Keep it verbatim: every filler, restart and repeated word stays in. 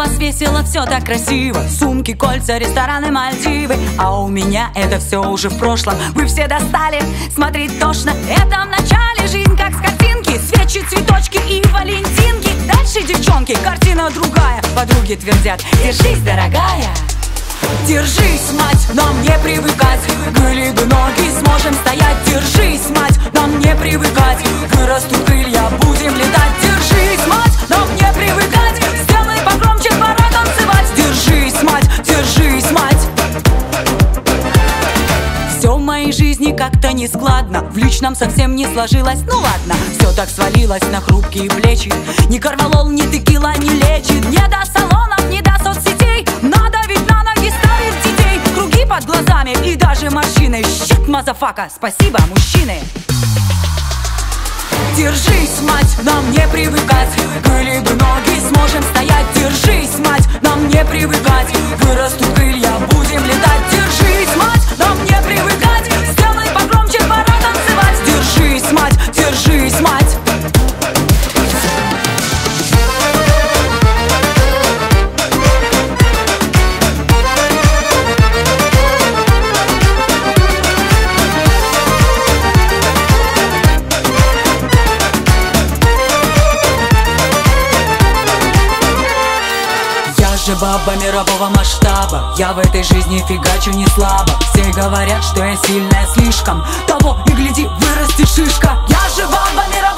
вас весело, все так красиво. Сумки, кольца, рестораны, Мальдивы. А у меня это все уже в прошлом. Вы все достали, смотреть тошно. Это в начале жизнь как с картинки. Свечи, цветочки и валентинки. Дальше, девчонки, картина другая. Подруги твердят: держись, дорогая. Держись, мать, нам не привыкать. Были бы ноги, сможем стоять. Держись, мать, нам не привыкать. Вырастут крылья, будем летать. Держись, мать, нам не привыкать. Сделай погромче, пора танцевать. Держись, мать, держись, мать. Все в моей жизни как-то нескладно. В личном совсем не сложилось, ну ладно. Все так свалилось на хрупкие плечи. Ни корвалол, ни текила не лечит. Не до салонов, не до соцсетей. Надо ведь на ноги ставить детей. Круги под глазами и даже морщины. Щит, мазафака, спасибо, мужчины. Держись, мать, нам не привыкать. Были бы ноги, сможем стоять. Держись, мать, нам не привыкать. Вырастут крылья, будем летать. Держись, мать, нам не привыкать. Сделай погромче, пора танцевать. Держись, мать, держись, мать. Я же баба мирового масштаба. Я в этой жизни фигачу не слабо. Все говорят, что я сильная слишком. Того и гляди, вырастет шишка. Я же баба мирового